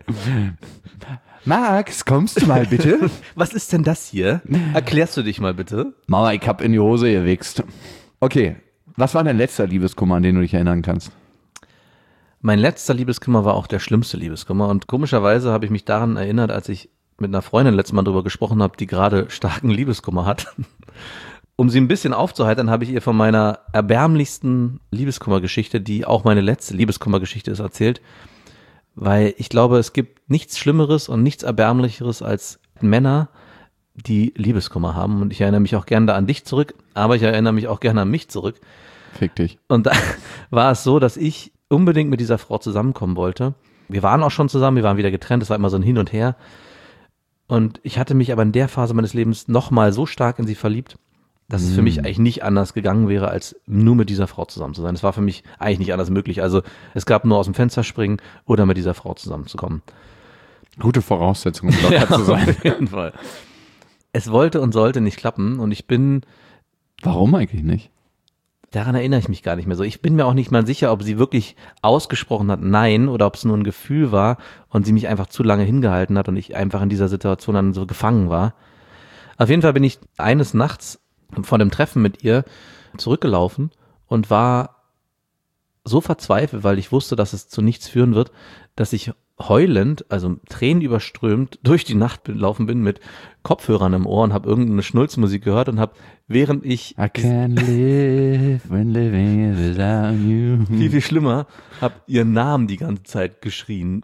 Max, kommst du mal bitte? Was ist denn das hier? Erklärst du dich mal bitte? Mama, ich hab in die Hose gewichst. Okay, was war dein letzter Liebeskummer, an den du dich erinnern kannst? Mein letzter Liebeskummer war auch der schlimmste Liebeskummer. Und komischerweise habe ich mich daran erinnert, als ich mit einer Freundin letztes Mal drüber gesprochen habe, die gerade starken Liebeskummer hat. Um sie ein bisschen aufzuheitern, habe ich ihr von meiner erbärmlichsten Liebeskummergeschichte, die auch meine letzte Liebeskummergeschichte ist, erzählt. Weil ich glaube, es gibt nichts Schlimmeres und nichts Erbärmlicheres als Männer, die Liebeskummer haben. Und ich erinnere mich auch gerne da an dich zurück, aber ich erinnere mich auch gerne an mich zurück. Fick dich. Und da war es so, dass ich unbedingt mit dieser Frau zusammenkommen wollte. Wir waren auch schon zusammen, wir waren wieder getrennt, es war immer so ein Hin und Her. Und ich hatte mich aber in der Phase meines Lebens nochmal so stark in sie verliebt, dass es für mich eigentlich nicht anders gegangen wäre, als nur mit dieser Frau zusammen zu sein. Es war für mich eigentlich nicht anders möglich. Also es gab nur aus dem Fenster springen oder mit dieser Frau zusammenzukommen. Gute Voraussetzung, um locker Ja, zu sein. auf jeden Fall. Es wollte und sollte nicht klappen und ich bin, Warum eigentlich nicht? daran erinnere ich mich gar nicht mehr so. Ich bin mir auch nicht mal sicher, ob sie wirklich ausgesprochen hat Nein oder ob es nur ein Gefühl war und sie mich einfach zu lange hingehalten hat und ich einfach in dieser Situation dann so gefangen war. Auf jeden Fall bin ich eines Nachts von dem Treffen mit ihr zurückgelaufen und war so verzweifelt, weil ich wusste, dass es zu nichts führen wird, dass ich heulend, also tränenüberströmt, durch die Nacht gelaufen bin mit Kopfhörern im Ohr und habe irgendeine Schnulzmusik gehört und habe, während ich I can't live when living without you. viel, viel schlimmer, habe ihren Namen die ganze Zeit geschrien.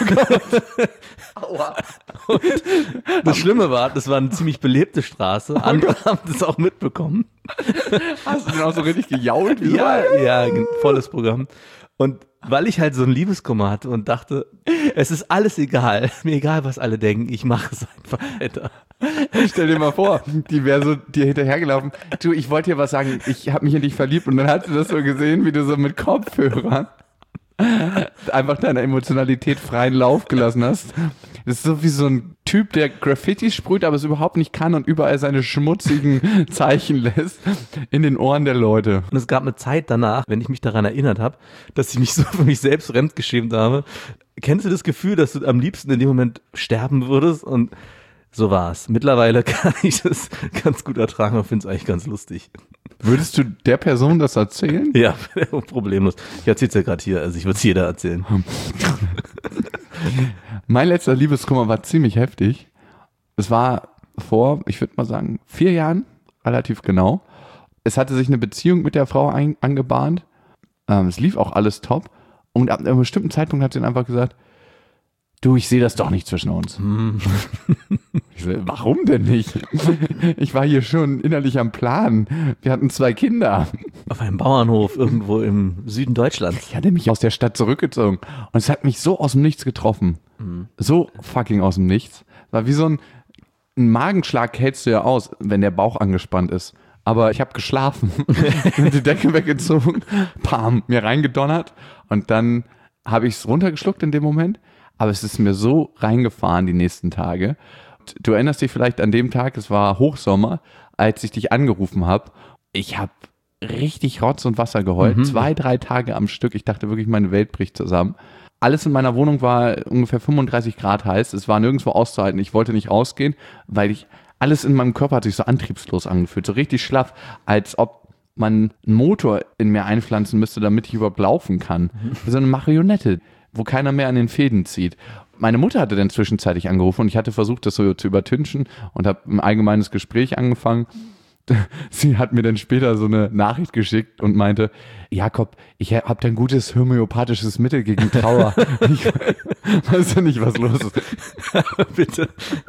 Aua. Und das Schlimme war, das war eine ziemlich belebte Straße. Andere haben das auch mitbekommen. Hast du denn auch so richtig gejault? Wie Ja, ja, gen- volles Programm. Und weil ich halt so einen Liebeskummer hatte und dachte, es ist alles egal, mir egal, was alle denken, ich mache es einfach weiter. Stell dir mal vor, die wäre so dir hinterhergelaufen. Du, ich wollte dir was sagen, ich habe mich in dich verliebt und dann hast du das so gesehen, wie du so mit Kopfhörern einfach deiner Emotionalität freien Lauf gelassen hast. Das ist so wie so ein Typ, der Graffiti sprüht, aber es überhaupt nicht kann und überall seine schmutzigen Zeichen lässt in den Ohren der Leute. Und es gab eine Zeit danach, wenn ich mich daran erinnert habe, dass ich mich so für mich selbst fremdgeschämt habe. Kennst du das Gefühl, dass du am liebsten in dem Moment sterben würdest? Und so war es. Mittlerweile kann ich das ganz gut ertragen und finde es eigentlich ganz lustig. Würdest du der Person das erzählen? Ja, problemlos. Ich erzähle es ja gerade hier, also ich würde es jeder erzählen. Mein letzter Liebeskummer war ziemlich heftig. Es war vor, ich würde mal sagen, vier Jahren, relativ genau. Es hatte sich eine Beziehung mit der Frau ein, angebahnt. Ähm, es lief auch alles top. Und ab einem bestimmten Zeitpunkt hat sie dann einfach gesagt, du, ich sehe das doch nicht zwischen uns. Ich so, warum denn nicht? Ich war hier schon innerlich am Plan. Wir hatten zwei Kinder. Auf einem Bauernhof irgendwo im Süden Deutschlands. Ich hatte mich aus der Stadt zurückgezogen und es hat mich so aus dem Nichts getroffen. Mhm. So fucking aus dem Nichts. War wie so ein, ein Magenschlag hältst du ja aus, wenn der Bauch angespannt ist. Aber ich habe geschlafen, die Decke weggezogen, pam, mir reingedonnert und dann habe ich es runtergeschluckt in dem Moment. Aber es ist mir so reingefahren die nächsten Tage. Du erinnerst dich vielleicht an dem Tag, es war Hochsommer, als ich dich angerufen habe. Ich habe richtig Rotz und Wasser geheult, mhm. zwei, drei Tage am Stück. Ich dachte wirklich, meine Welt bricht zusammen. Alles in meiner Wohnung war ungefähr fünfunddreißig Grad heiß. Es war nirgendwo auszuhalten. Ich wollte nicht rausgehen, weil ich alles in meinem Körper hat sich so antriebslos angefühlt, so richtig schlaff, als ob man einen Motor in mir einpflanzen müsste, damit ich überhaupt laufen kann. Mhm. So eine Marionette, wo keiner mehr an den Fäden zieht. Meine Mutter hatte dann zwischenzeitlich angerufen und ich hatte versucht, das so zu übertünchen und habe ein allgemeines Gespräch angefangen. Sie hat mir dann später so eine Nachricht geschickt und meinte, Jakob, ich habe da ein gutes homöopathisches Mittel gegen Trauer. Ich weiß ja nicht, was los ist. Bitte.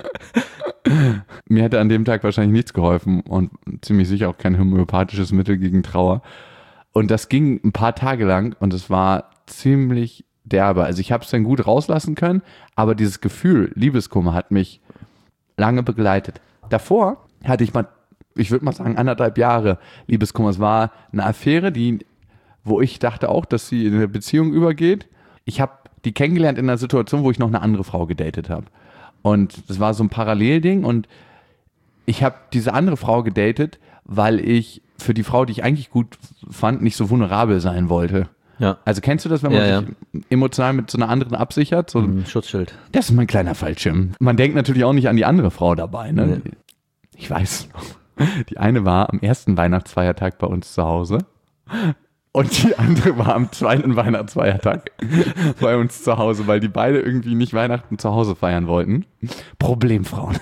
Mir hätte an dem Tag wahrscheinlich nichts geholfen und ziemlich sicher auch kein homöopathisches Mittel gegen Trauer. Und das ging ein paar Tage lang und es war ziemlich derbe. Also ich habe es dann gut rauslassen können, aber dieses Gefühl, Liebeskummer, hat mich lange begleitet. Davor hatte ich mal, ich würde mal sagen, anderthalb Jahre Liebeskummer. Es war eine Affäre, die, wo ich dachte auch, dass sie in eine Beziehung übergeht. Ich habe die kennengelernt in einer Situation, wo ich noch eine andere Frau gedatet habe. Und das war so ein Parallelding und ich habe diese andere Frau gedatet, weil ich für die Frau, die ich eigentlich gut fand, nicht so vulnerabel sein wollte. Ja. Also kennst du das, wenn man ja, sich ja. emotional mit so einer anderen absichert? So, ein Schutzschild. Das ist mein kleiner Fallschirm. Man denkt natürlich auch nicht an die andere Frau dabei. Ne? Nee. Ich weiß noch. Die eine war am ersten Weihnachtsfeiertag bei uns zu Hause und die andere war am zweiten Weihnachtsfeiertag bei uns zu Hause, weil die beide irgendwie nicht Weihnachten zu Hause feiern wollten. Problemfrauen.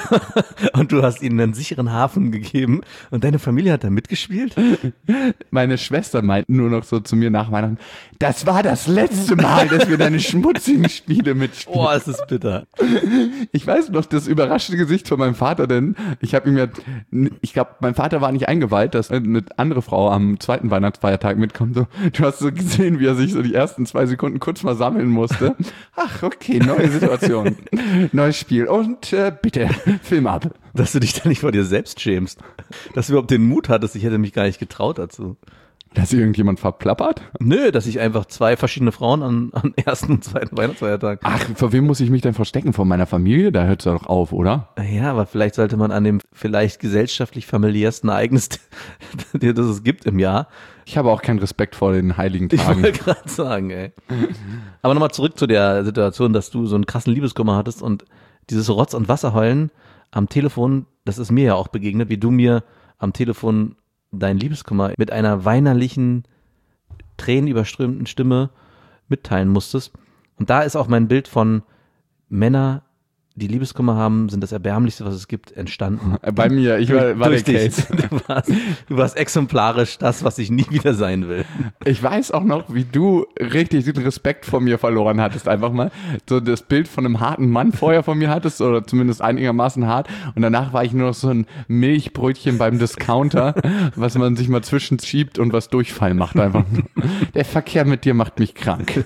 Und du hast ihnen einen sicheren Hafen gegeben und deine Familie hat da mitgespielt? Meine Schwester meint nur noch so zu mir nach Weihnachten, das war das letzte Mal, dass wir deine schmutzigen Spiele mitspielen. Oh, es ist bitter. Ich weiß noch das überraschte Gesicht von meinem Vater, denn ich habe ihm ja, ich glaube, mein Vater war nicht eingeweiht, dass eine andere Frau am zweiten Weihnachtsfeiertag mitkommt. So, du hast so gesehen, wie er sich so die ersten zwei Sekunden kurz mal sammeln musste. Ach, okay, neue Situation, neues Spiel und äh, bitte, Film ab. Dass du dich da nicht vor dir selbst schämst. Dass du überhaupt den Mut hattest, ich hätte mich gar nicht getraut dazu. Dass irgendjemand verplappert? Nö, dass ich einfach zwei verschiedene Frauen am, am ersten und zweiten Weihnachtsfeiertag. Ach, vor wem muss ich mich denn verstecken? Vor meiner Familie? Da hört es doch auf, oder? Ja, aber vielleicht sollte man an dem vielleicht gesellschaftlich familiärsten Ereignis, das es gibt im Jahr. Ich habe auch keinen Respekt vor den heiligen Tagen. Ich wollte gerade sagen, ey. Aber nochmal zurück zu der Situation, dass du so einen krassen Liebeskummer hattest und dieses Rotz- und Wasserheulen am Telefon, das ist mir ja auch begegnet, wie du mir am Telefon dein Liebeskummer mit einer weinerlichen, tränenüberströmten Stimme mitteilen musstest. Und da ist auch mein Bild von Männer, die Liebeskummer haben, sind das Erbärmlichste, was es gibt, entstanden. Bei mir, ich war, war der Case. Du warst, du warst exemplarisch das, was ich nie wieder sein will. Ich weiß auch noch, wie du richtig den Respekt vor mir verloren hattest, einfach mal. So das Bild von einem harten Mann vorher von mir hattest, oder zumindest einigermaßen hart. Und danach war ich nur noch so ein Milchbrötchen beim Discounter, was man sich mal zwischenschiebt und was Durchfall macht einfach. Der Verkehr mit dir macht mich krank.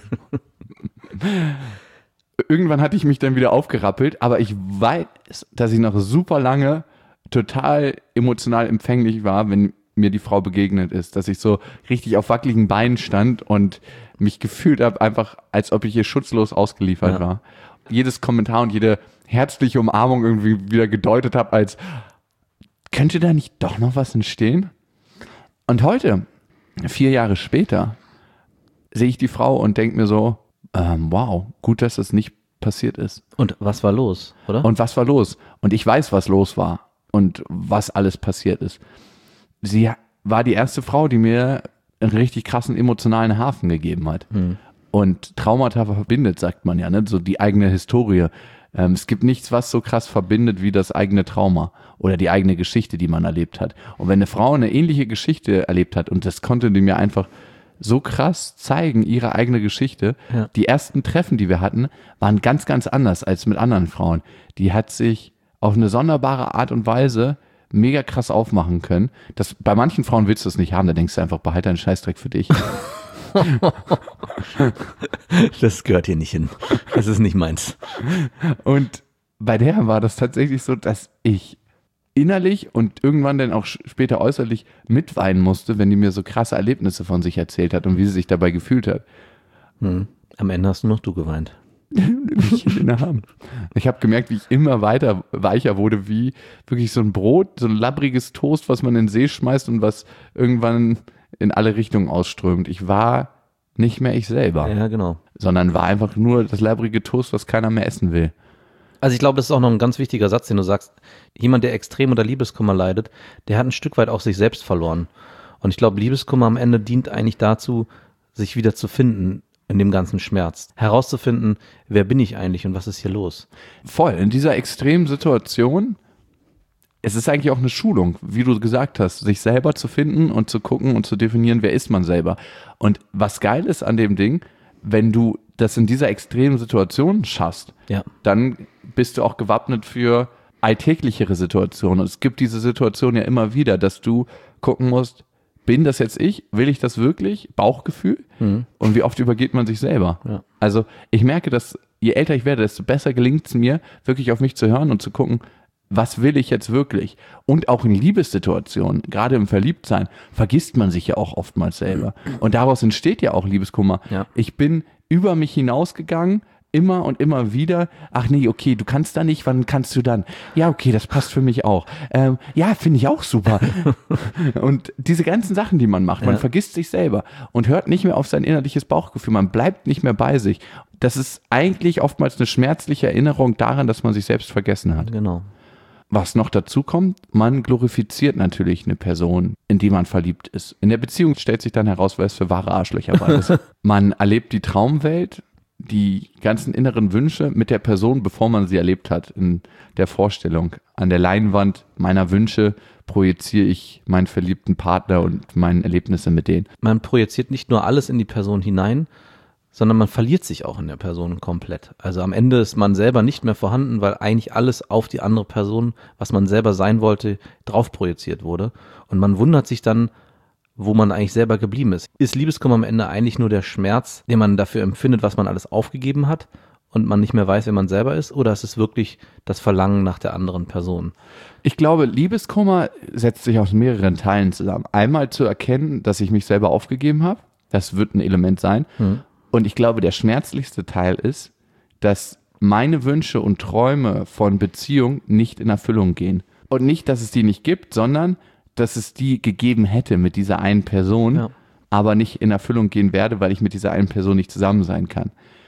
Irgendwann hatte ich mich dann wieder aufgerappelt, aber ich weiß, dass ich noch super lange total emotional empfänglich war, wenn mir die Frau begegnet ist, dass ich so richtig auf wackeligen Beinen stand und mich gefühlt habe, einfach als ob ich ihr schutzlos ausgeliefert ja. war. Jedes Kommentar und jede herzliche Umarmung irgendwie wieder gedeutet habe als, könnte da nicht doch noch was entstehen? Und heute, vier Jahre später, sehe ich die Frau und denke mir so, Ähm, wow, gut, dass das nicht passiert ist. Und was war los, oder? Und was war los? Und ich weiß, was los war und was alles passiert ist. Sie war die erste Frau, die mir einen richtig krassen emotionalen Hafen gegeben hat. Hm. Und Traumata verbindet, sagt man ja, ne? So die eigene Historie. Ähm, es gibt nichts, was so krass verbindet wie das eigene Trauma oder die eigene Geschichte, die man erlebt hat. Und wenn eine Frau eine ähnliche Geschichte erlebt hat und das konnte die mir einfach so krass zeigen, ihre eigene Geschichte. Ja. Die ersten Treffen, die wir hatten, waren ganz, ganz anders als mit anderen Frauen. Die hat sich auf eine sonderbare Art und Weise mega krass aufmachen können. Das, bei manchen Frauen willst du es nicht haben, da denkst du einfach, behalte deinen Scheißdreck für dich. Das gehört hier nicht hin. Das ist nicht meins. Und bei der war das tatsächlich so, dass ich innerlich und irgendwann dann auch später äußerlich mitweinen musste, wenn die mir so krasse Erlebnisse von sich erzählt hat und wie sie sich dabei gefühlt hat. Hm. Am Ende hast nur noch du geweint. Nicht in den Arm. Ich habe gemerkt, wie ich immer weiter weicher wurde, wie wirklich so ein Brot, so ein labbriges Toast, was man in den See schmeißt und was irgendwann in alle Richtungen ausströmt. Ich war nicht mehr ich selber, Ja, genau. sondern war einfach nur das labbrige Toast, was keiner mehr essen will. Also ich glaube, das ist auch noch ein ganz wichtiger Satz, den du sagst. Jemand, der extrem unter Liebeskummer leidet, der hat ein Stück weit auch sich selbst verloren. Und ich glaube, Liebeskummer am Ende dient eigentlich dazu, sich wieder zu finden in dem ganzen Schmerz. Herauszufinden, wer bin ich eigentlich und was ist hier los? Voll, in dieser extremen Situation, es ist eigentlich auch eine Schulung, wie du gesagt hast, sich selber zu finden und zu gucken und zu definieren, wer ist man selber. Und was geil ist an dem Ding, wenn du das in dieser extremen Situation schaffst, Ja. dann bist du auch gewappnet für alltäglichere Situationen. Und es gibt diese Situation ja immer wieder, dass du gucken musst, bin das jetzt ich? Will ich das wirklich? Bauchgefühl? Mhm. Und wie oft übergeht man sich selber? Ja. Also ich merke, dass je älter ich werde, desto besser gelingt es mir, wirklich auf mich zu hören und zu gucken, was will ich jetzt wirklich? Und auch in Liebessituationen, gerade im Verliebtsein, vergisst man sich ja auch oftmals selber. Und daraus entsteht ja auch Liebeskummer. Ja. Ich bin über mich hinausgegangen, immer und immer wieder. Ach nee, okay, du kannst da nicht, wann kannst du dann? Ja, okay, das passt für mich auch. Ähm, ja, finde ich auch super. Und diese ganzen Sachen, die man macht, man Ja. vergisst sich selber und hört nicht mehr auf sein innerliches Bauchgefühl. Man bleibt nicht mehr bei sich. Das ist eigentlich oftmals eine schmerzliche Erinnerung daran, dass man sich selbst vergessen hat. Genau. Was noch dazu kommt, man glorifiziert natürlich eine Person, in die man verliebt ist. In der Beziehung stellt sich dann heraus, wer es für wahre Arschlöcher war. Man erlebt die Traumwelt, die ganzen inneren Wünsche mit der Person, bevor man sie erlebt hat, in der Vorstellung. An der Leinwand meiner Wünsche projiziere ich meinen verliebten Partner und meine Erlebnisse mit denen. Man projiziert nicht nur alles in die Person hinein, sondern man verliert sich auch in der Person komplett. Also am Ende ist man selber nicht mehr vorhanden, weil eigentlich alles auf die andere Person, was man selber sein wollte, drauf projiziert wurde. Und man wundert sich dann, wo man eigentlich selber geblieben ist. Ist Liebeskummer am Ende eigentlich nur der Schmerz, den man dafür empfindet, was man alles aufgegeben hat und man nicht mehr weiß, wer man selber ist? Oder ist es wirklich das Verlangen nach der anderen Person? Ich glaube, Liebeskummer setzt sich aus mehreren Teilen zusammen. Einmal zu erkennen, dass ich mich selber aufgegeben habe. Das wird ein Element sein. Hm. Und ich glaube, der schmerzlichste Teil ist, dass meine Wünsche und Träume von Beziehung nicht in Erfüllung gehen. Und nicht, dass es die nicht gibt, sondern dass es die gegeben hätte mit dieser einen Person, Ja. aber nicht in Erfüllung gehen werde, weil ich mit dieser einen Person nicht zusammen sein kann.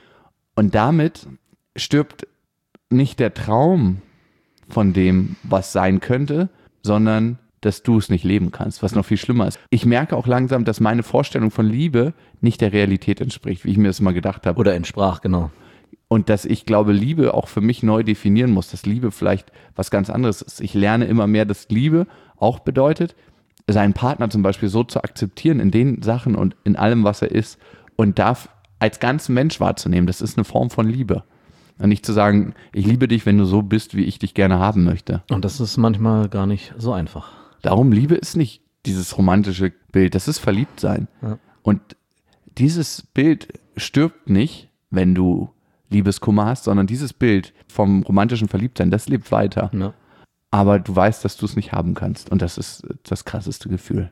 Und damit stirbt nicht der Traum von dem, was sein könnte, sondern dass du es nicht leben kannst, was noch viel schlimmer ist. Ich merke auch langsam, dass meine Vorstellung von Liebe nicht der Realität entspricht, wie ich mir das mal gedacht habe. Oder entsprach, genau. Und dass ich glaube, Liebe auch für mich neu definieren muss, dass Liebe vielleicht was ganz anderes ist. Ich lerne immer mehr, dass Liebe auch bedeutet, seinen Partner zum Beispiel so zu akzeptieren in den Sachen und in allem, was er ist und darf als ganzen Mensch wahrzunehmen. Das ist eine Form von Liebe. Und nicht zu sagen, ich liebe dich, wenn du so bist, wie ich dich gerne haben möchte. Und das ist manchmal gar nicht so einfach. Darum, Liebe ist nicht dieses romantische Bild, das ist Verliebtsein. Ja. Und dieses Bild stirbt nicht, wenn du Liebeskummer hast, sondern dieses Bild vom romantischen Verliebtsein, das lebt weiter. Ja. Aber du weißt, dass du es nicht haben kannst. Und das ist das krasseste Gefühl.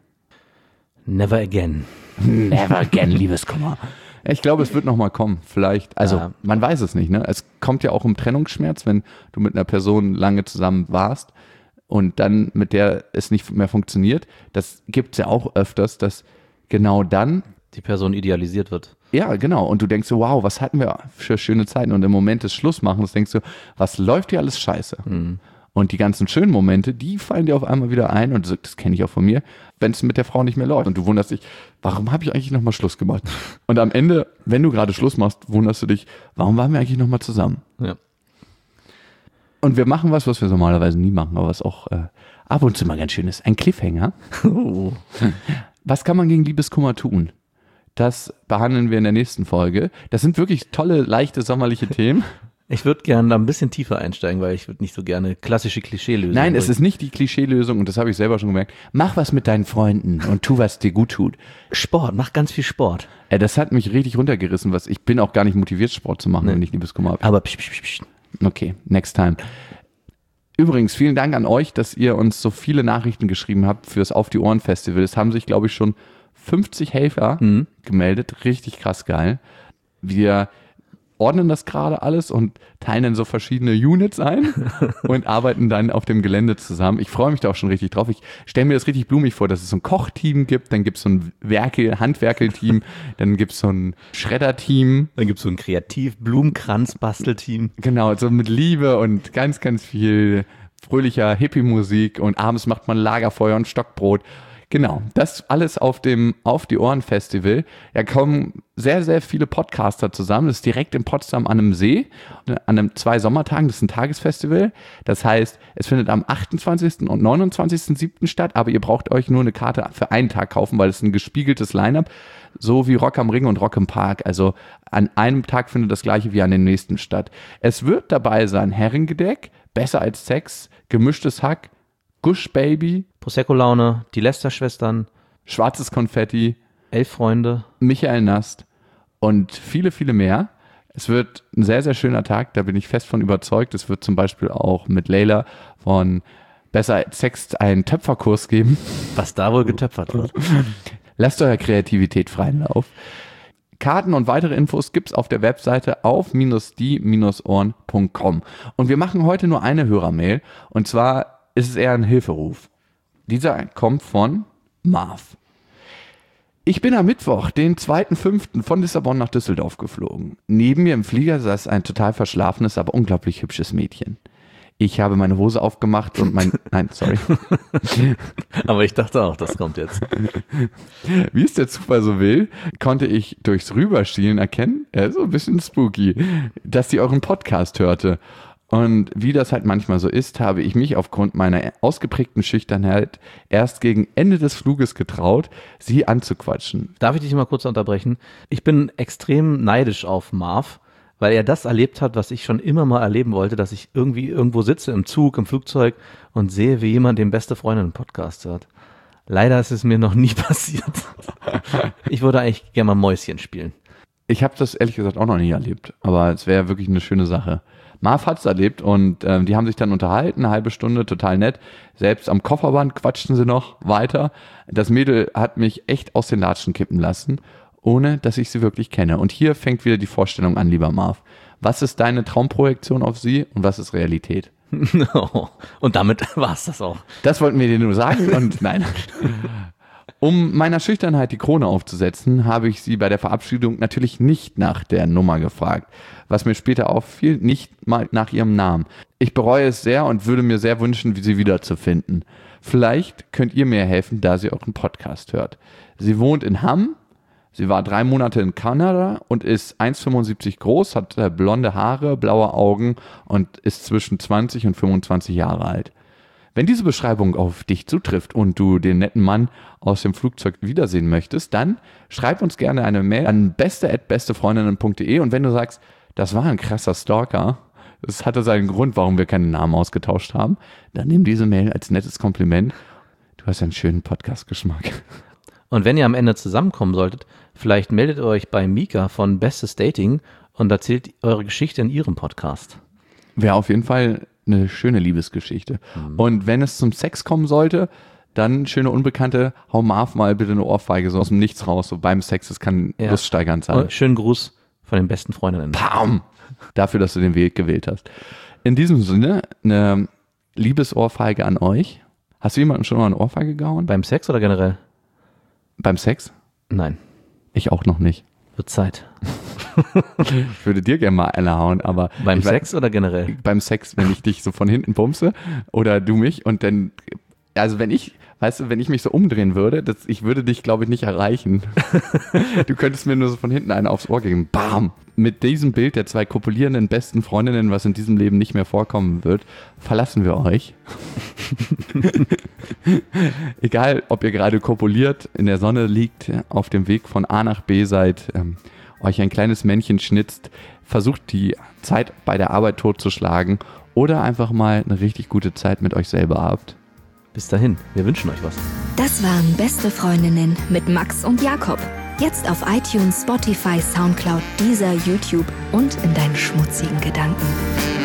Never again. Never again Liebeskummer. Ich glaube, es wird nochmal kommen, vielleicht. Also, Ja. man weiß es nicht, ne? Es kommt ja auch im Trennungsschmerz, wenn du mit einer Person lange zusammen warst und dann mit der es nicht mehr funktioniert. Das gibt es ja auch öfters, dass genau dann, Die Person idealisiert wird. ja, genau, und du denkst so, wow, was hatten wir für schöne Zeiten? Und im Moment des Schlussmachens denkst du, was läuft hier alles scheiße? Mhm. Und die ganzen schönen Momente, die fallen dir auf einmal wieder ein und das, das kenne ich auch von mir, wenn es mit der Frau nicht mehr läuft. Und du wunderst dich, warum habe ich eigentlich nochmal Schluss gemacht? Und am Ende, wenn du gerade Schluss machst, wunderst du dich, warum waren wir eigentlich nochmal zusammen? Ja. Und wir machen was, was wir normalerweise nie machen, aber was auch äh, ab und zu mal ganz schön ist. Ein Cliffhanger. Was kann man gegen Liebeskummer tun? Das behandeln wir in der nächsten Folge. Das sind wirklich tolle, leichte, sommerliche Themen. Ich würde gerne da ein bisschen tiefer einsteigen, weil ich würde nicht so gerne klassische Klischeelösungen. Nein, es ist nicht die Klischeelösung und das habe ich selber schon gemerkt. Mach was mit deinen Freunden und tu, was dir gut tut. Sport, mach ganz viel Sport. Äh, das hat mich richtig runtergerissen. Was, ich bin auch gar nicht motiviert, Sport zu machen, nee. wenn ich Liebeskummer habe. Aber psch, psch, psch. Okay, next time. Übrigens, vielen Dank an euch, dass ihr uns so viele Nachrichten geschrieben habt fürs Auf die Ohren Festival. Es haben sich, glaube ich, schon fünfzig Helfer mhm. gemeldet. Richtig krass geil. Wir ordnen das gerade alles und teilen dann so verschiedene Units ein und arbeiten dann auf dem Gelände zusammen. Ich freue mich da auch schon richtig drauf. Ich stelle mir das richtig blumig vor, dass es so ein Kochteam gibt, dann gibt es so ein Werkel, Handwerkelteam, dann gibt es so ein Schredderteam. Dann gibt es so ein Kreativ-Blumenkranz-Bastelteam. Genau, so mit Liebe und ganz, ganz viel fröhlicher Hippie-Musik und abends macht man Lagerfeuer und Stockbrot. Genau, das alles auf dem Auf die Ohren Festival. Da kommen sehr, sehr viele Podcaster zusammen. Das ist direkt in Potsdam an einem See, an einem zwei Sommertagen. Das ist ein Tagesfestival. Das heißt, es findet am achtundzwanzigsten und neunundzwanzigsten siebten statt, aber ihr braucht euch nur eine Karte für einen Tag kaufen, weil es ein gespiegeltes Line-Up, so wie Rock am Ring und Rock im Park. Also an einem Tag findet das gleiche wie an den nächsten statt. Es wird dabei sein Herrengedeck, Besser als Sex, Gemischtes Hack, Gush Baby, Prosecco-Laune, die Lester-Schwestern, Schwarzes Konfetti, Elf Freunde, Michael Nast und viele, viele mehr. Es wird ein sehr, sehr schöner Tag, da bin ich fest von überzeugt. Es wird zum Beispiel auch mit Leila von Besser als Sex einen Töpferkurs geben. Was da wohl getöpfert wird. Lasst eurer Kreativität freien Lauf. Karten und weitere Infos gibt's auf der Webseite auf die ohren punkt com. Und wir machen heute nur eine Hörermail und zwar ist es eher ein Hilferuf. Dieser kommt von Marv. Ich bin am Mittwoch, den zweiten fünften von Lissabon nach Düsseldorf geflogen. Neben mir im Flieger saß ein total verschlafenes, aber unglaublich hübsches Mädchen. Ich habe meine Hose aufgemacht und mein... Nein, sorry. Aber ich dachte auch, das kommt jetzt. Wie es der Zufall so will, konnte ich durchs Rüberschielen erkennen, ja, so ein bisschen spooky, dass sie euren Podcast hörte. Und wie das halt manchmal so ist, habe ich mich aufgrund meiner ausgeprägten Schüchternheit erst gegen Ende des Fluges getraut, sie anzuquatschen. Darf ich dich mal kurz unterbrechen? Ich bin extrem neidisch auf Marv, weil er das erlebt hat, was ich schon immer mal erleben wollte, dass ich irgendwie irgendwo sitze im Zug, im Flugzeug und sehe, wie jemand den Beste Freundinnen-Podcast hört. Leider ist es mir noch nie passiert. Ich würde eigentlich gerne mal Mäuschen spielen. Ich habe das ehrlich gesagt auch noch nie erlebt, aber es wäre wirklich eine schöne Sache. Marv hat es erlebt und ähm, die haben sich dann unterhalten, eine halbe Stunde, total nett. Selbst am Kofferband quatschten sie noch weiter. Das Mädel hat mich echt aus den Latschen kippen lassen, ohne dass ich sie wirklich kenne. Und hier fängt wieder die Vorstellung an, lieber Marv. Was ist deine Traumprojektion auf sie und was ist Realität? Und damit war es das auch. Das wollten wir dir nur sagen und nein. Um meiner Schüchternheit die Krone aufzusetzen, habe ich sie bei der Verabschiedung natürlich nicht nach der Nummer gefragt. Was mir später auffiel, nicht mal nach ihrem Namen. Ich bereue es sehr und würde mir sehr wünschen, sie wiederzufinden. Vielleicht könnt ihr mir helfen, da sie euren Podcast hört. Sie wohnt in Hamm, sie war drei Monate in Kanada und ist eins Komma fünfundsiebzig groß, hat blonde Haare, blaue Augen und ist zwischen zwanzig und fünfundzwanzig Jahre alt. Wenn diese Beschreibung auf dich zutrifft und du den netten Mann aus dem Flugzeug wiedersehen möchtest, dann schreib uns gerne eine Mail an beste at bestefreundinnen punkt de und wenn du sagst, das war ein krasser Stalker, das hatte seinen Grund, warum wir keinen Namen ausgetauscht haben, dann nimm diese Mail als nettes Kompliment. Du hast einen schönen Podcast-Geschmack. Und wenn ihr am Ende zusammenkommen solltet, vielleicht meldet ihr euch bei Mika von Bestes Dating und erzählt eure Geschichte in ihrem Podcast. Wäre auf jeden Fall eine schöne Liebesgeschichte. Mhm. Und wenn es zum Sex kommen sollte, dann, schöne Unbekannte, hau Marv mal bitte eine Ohrfeige so aus dem Nichts raus. So beim Sex, das kann ja luststeigernd sein. Und schönen Gruß von den besten Freundinnen. Pam! Dafür, dass du den Weg gewählt hast. In diesem Sinne, eine Liebesohrfeige an euch. Hast du jemandem schon mal eine Ohrfeige gehauen? Beim Sex oder generell? Beim Sex? Nein. Ich auch noch nicht. Wird Zeit. Ich würde dir gerne mal eine hauen, aber... Beim ich Sex weiß, oder generell? Beim Sex, wenn ich dich so von hinten bumse oder du mich und dann also wenn ich, weißt du, wenn ich mich so umdrehen würde, das, ich würde dich, glaube ich, nicht erreichen. Du könntest mir nur so von hinten einen aufs Ohr geben. Bam! Mit diesem Bild der zwei kopulierenden besten Freundinnen, was in diesem Leben nicht mehr vorkommen wird, verlassen wir euch. Egal, ob ihr gerade kopuliert, in der Sonne liegt, auf dem Weg von A nach B seid, ähm, euch ein kleines Männchen schnitzt, versucht die Zeit bei der Arbeit totzuschlagen oder einfach mal eine richtig gute Zeit mit euch selber habt. Bis dahin, wir wünschen euch was. Das waren Beste Freundinnen mit Max und Jakob. Jetzt auf iTunes, Spotify, Soundcloud, Deezer, YouTube und in deinen schmutzigen Gedanken.